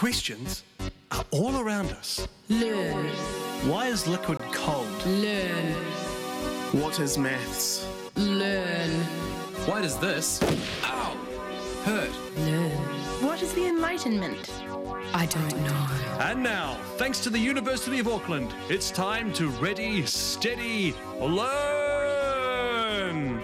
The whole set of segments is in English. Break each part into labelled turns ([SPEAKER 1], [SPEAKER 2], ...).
[SPEAKER 1] Questions are all around us.
[SPEAKER 2] Learn.
[SPEAKER 1] Why is liquid cold?
[SPEAKER 2] Learn.
[SPEAKER 3] What is maths?
[SPEAKER 2] Learn.
[SPEAKER 4] Why does this, ow, hurt?
[SPEAKER 2] Learn.
[SPEAKER 5] What is the Enlightenment?
[SPEAKER 2] I don't know.
[SPEAKER 1] And now, thanks to the University of Auckland, it's time to ready, steady, learn!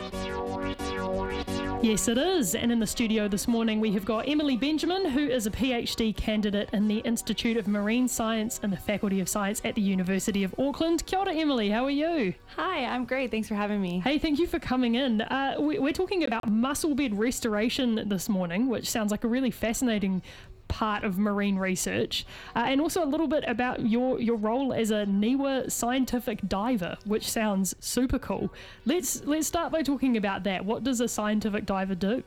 [SPEAKER 6] Yes, it is. And in the studio this morning, we have got Emily Benjamin, who is a PhD candidate in the Institute of Marine Science and the Faculty of Science at the University of Auckland. Kia ora, Emily. How are you?
[SPEAKER 7] Hi, I'm great. Thanks for having me.
[SPEAKER 6] Hey, thank you for coming in. We're talking about mussel bed restoration this morning, which sounds like a really fascinating part of marine research, and also a little bit about your role as a NIWA scientific diver, which sounds super cool. Let's start by talking about that. What does a scientific diver do?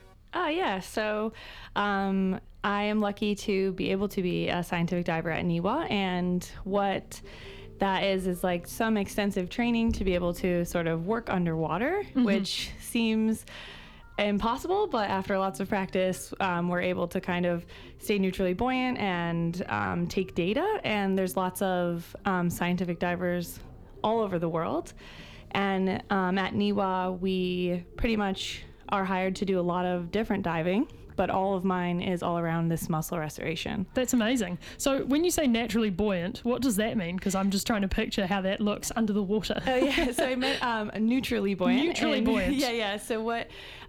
[SPEAKER 7] So I am lucky to be able to be a scientific diver at NIWA, and what that is like some extensive training to be able to sort of work underwater, which seems impossible, but after lots of practice, we're able to kind of stay neutrally buoyant and take data. And there's lots of scientific divers all over the world. And at NIWA, we pretty much are hired to do a lot of different diving, but all of mine is all around this mussel restoration.
[SPEAKER 6] That's amazing. So when you say naturally buoyant, what does that mean? Because I'm just trying to picture how that looks under the water.
[SPEAKER 7] Oh yeah, so I meant neutrally buoyant.
[SPEAKER 6] Neutrally buoyant.
[SPEAKER 7] Yeah. So what?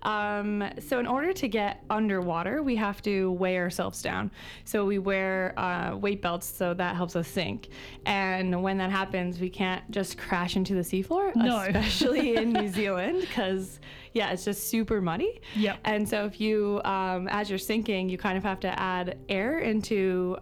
[SPEAKER 7] So in order to get underwater, we have to weigh ourselves down. So we wear weight belts, so that helps us sink. And when that happens, we can't just crash into the seafloor, especially in New Zealand, because it's just super muddy.
[SPEAKER 6] Yep.
[SPEAKER 7] And so if you, as you're sinking, you kind of have to add air into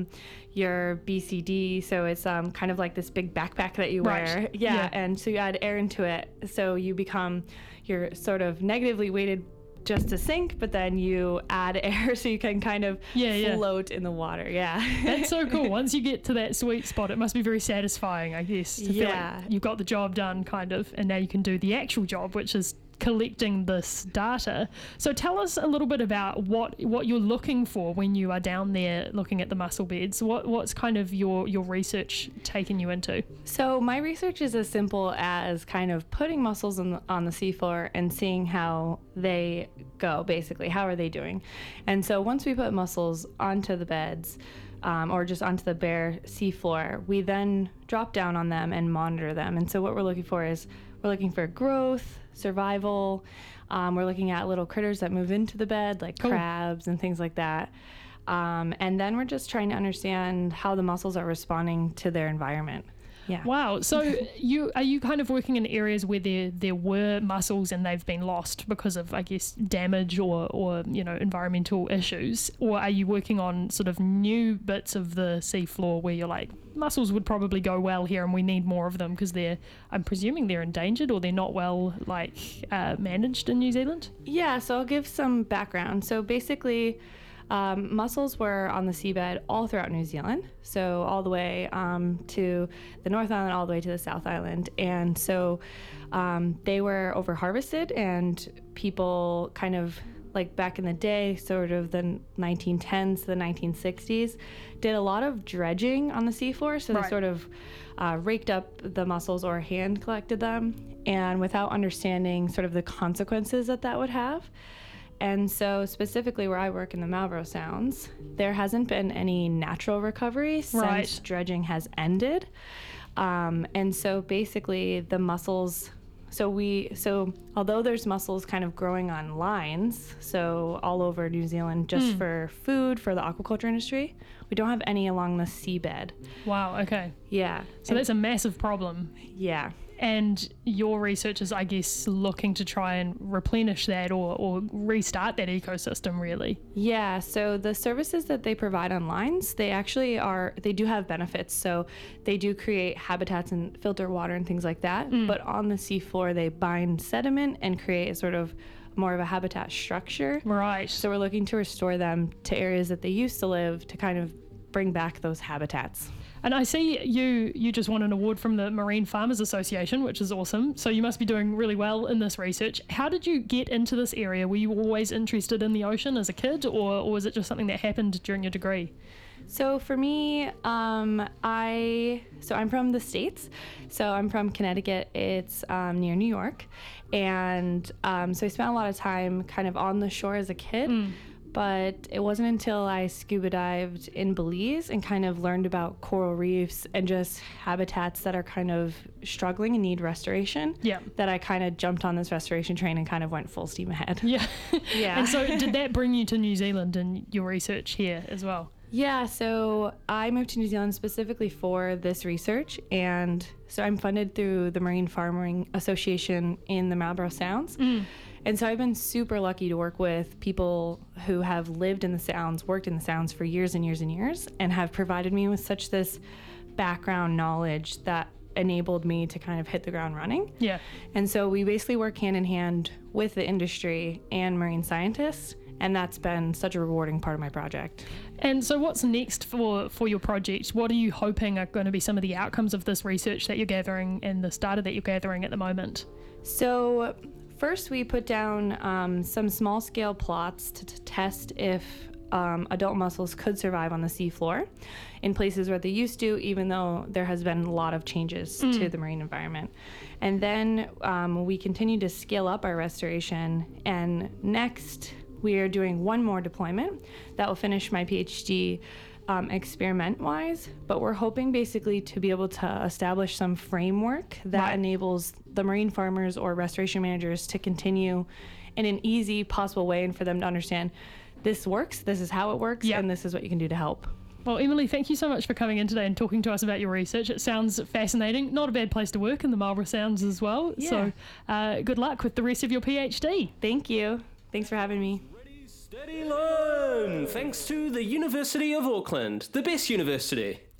[SPEAKER 7] your BCD. So it's kind of like this big backpack that you wear.
[SPEAKER 6] Right.
[SPEAKER 7] Yeah. And so you add air into it. So you're sort of negatively weighted just to sink, but then you add air so you can kind of float in the water. Yeah.
[SPEAKER 6] That's so cool. Once you get to that sweet spot, it must be very satisfying, I guess, to feel like you've got the job done, kind of, and now you can do the actual job, which is collecting this data. So tell us a little bit about what you're looking for when you are down there looking at the mussel beds. What's kind of your research taken you into?
[SPEAKER 7] So my research is as simple as kind of putting mussels on the seafloor and seeing how they go, basically. How are they doing? And so once we put mussels onto the beds, or just onto the bare seafloor, we then drop down on them and monitor them. And so what we're looking for is growth, survival. We're looking at little critters that move into the bed, like crabs and things like that. And then we're just trying to understand how the mussels are responding to their environment. Yeah.
[SPEAKER 6] Wow. So are you kind of working in areas where there were mussels and they've been lost because of, I guess, damage or environmental issues, or are you working on sort of new bits of the seafloor where you're like, mussels would probably go well here and we need more of them because I'm presuming they're endangered or they're not well managed in New Zealand?
[SPEAKER 7] Yeah. So I'll give some background. So basically, mussels were on the seabed all throughout New Zealand, so all the way to the North Island, all the way to the South Island. And so they were over-harvested, and people kind of, like back in the day, sort of the 1910s to the 1960s, did a lot of dredging on the seafloor. So they sort of raked up the mussels or hand collected them, and without understanding sort of the consequences that would have. And so specifically where I work in the Marlborough Sounds, there hasn't been any natural recovery since dredging has ended. And so basically the mussels, so although there's mussels kind of growing on lines, so all over New Zealand just for food, for the aquaculture industry, we don't have any along the seabed.
[SPEAKER 6] Wow, okay.
[SPEAKER 7] Yeah.
[SPEAKER 6] So that's a massive problem.
[SPEAKER 7] Yeah.
[SPEAKER 6] And your research is, I guess, looking to try and replenish that or restart that ecosystem, really.
[SPEAKER 7] Yeah, so the services that they provide on lines, they do have benefits. So they do create habitats and filter water and things like that. But on the seafloor, they bind sediment and create a sort of more of a habitat structure.
[SPEAKER 6] Right.
[SPEAKER 7] So we're looking to restore them to areas that they used to live to kind of bring back those habitats.
[SPEAKER 6] And I see you just won an award from the Marine Farmers Association, which is awesome. So you must be doing really well in this research. How did you get into this area? Were you always interested in the ocean as a kid, or was it just something that happened during your degree?
[SPEAKER 7] So for me, I'm from the States. So I'm from Connecticut. It's near New York. And so I spent a lot of time kind of on the shore as a kid. But it wasn't until I scuba dived in Belize and kind of learned about coral reefs and just habitats that are kind of struggling and need restoration that I kind of jumped on this restoration train and kind of went full steam ahead.
[SPEAKER 6] Yeah.
[SPEAKER 7] Yeah.
[SPEAKER 6] And so did that bring you to New Zealand and your research here as well?
[SPEAKER 7] Yeah, so I moved to New Zealand specifically for this research, and so I'm funded through the Marine Farming Association in the Marlborough Sounds. And so I've been super lucky to work with people who have lived in the Sounds, worked in the Sounds for years and years and years, and have provided me with such this background knowledge that enabled me to kind of hit the ground running.
[SPEAKER 6] Yeah.
[SPEAKER 7] And so we basically work hand in hand with the industry and marine scientists, and that's been such a rewarding part of my project.
[SPEAKER 6] And so what's next for your project? What are you hoping are going to be some of the outcomes of this research that you're gathering and this data that you're gathering at the moment?
[SPEAKER 7] So first we put down some small scale plots to test if adult mussels could survive on the seafloor in places where they used to, even though there has been a lot of changes to the marine environment. And then we continue to scale up our restoration, and next we are doing one more deployment that will finish my PhD experiment-wise, but we're hoping basically to be able to establish some framework that enables the marine farmers or restoration managers to continue in an easy possible way, and for them to understand this works, this is how it works, and this is what you can do to help.
[SPEAKER 6] Well, Emily, thank you so much for coming in today and talking to us about your research. It sounds fascinating. Not a bad place to work in the Marlborough Sounds as well.
[SPEAKER 7] Yeah.
[SPEAKER 6] So good luck with the rest of your PhD.
[SPEAKER 7] Thank you. Thanks for having me.
[SPEAKER 8] Steady learn! Thanks to the University of Auckland, the best university.